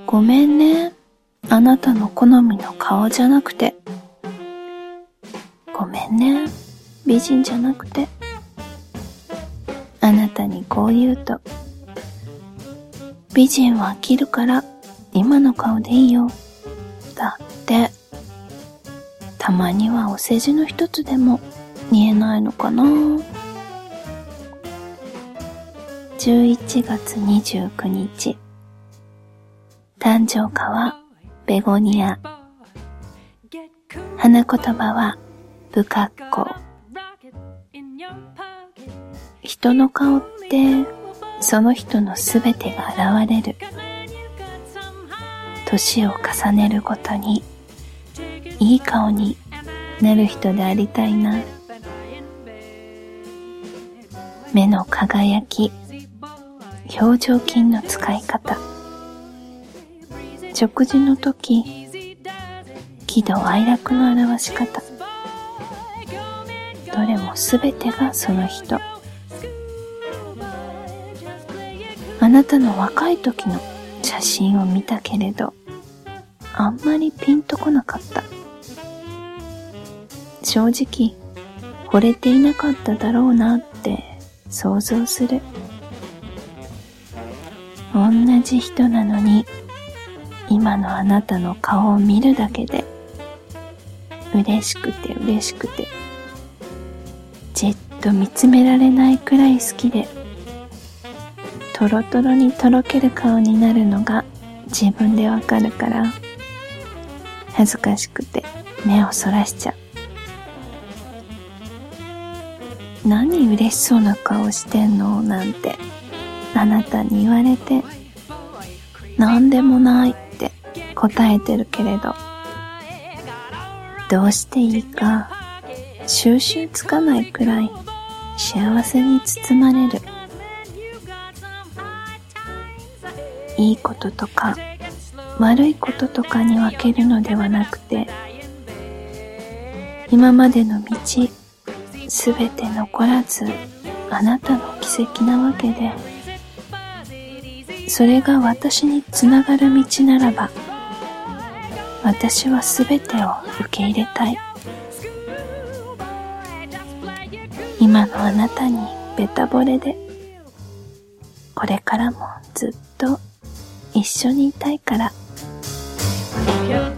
ごめんね。あなたの好みの顔じゃなくて。ごめんね。美人じゃなくて。あなたにこう言うと、美人は飽きるから今の顔でいいよ。だって、たまにはお世辞の一つでも言えないのかな。11月29日、誕生花はベゴニア。花言葉は不格好。人の顔ってその人のすべてが現れる。年を重ねるごとにいい顔になる人でありたいな。目の輝き、表情筋の使い方、食事の時、喜怒哀楽の表し方、どれもすべてがその人。あなたの若い時の写真を見たけれど、あんまりピンとこなかった。正直、惚れていなかっただろうなって想像する。同じ人なのに、今のあなたの顔を見るだけで、嬉しくて嬉しくて、じっと見つめられないくらい好きで、トロトロにとろける顔になるのが自分でわかるから、恥ずかしくて目をそらしちゃう。何嬉しそうな顔してんのなんてあなたに言われて、なんでもないって答えてるけれど、どうしていいか収集つかないくらい幸せに包まれる。いいこととか悪いこととかに分けるのではなくて、今までの道すべて残らずあなたの奇跡なわけで、それが私につながる道ならば、私はすべてを受け入れたい。今のあなたにベタ惚れで、これからもずっと一緒にいたいから。